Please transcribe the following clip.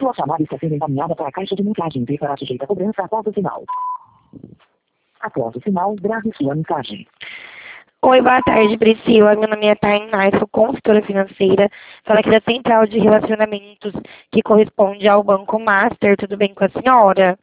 Sua chamada está sendo encaminhada para a caixa de mensagem e será sujeita a cobrança após o sinal. Após o sinal, grave sua mensagem. Oi, boa tarde, Priscila. Meu nome é Tainá, sou consultora financeira. Falo aqui da Central de Relacionamentos, que corresponde ao Banco Master. Tudo bem com a senhora?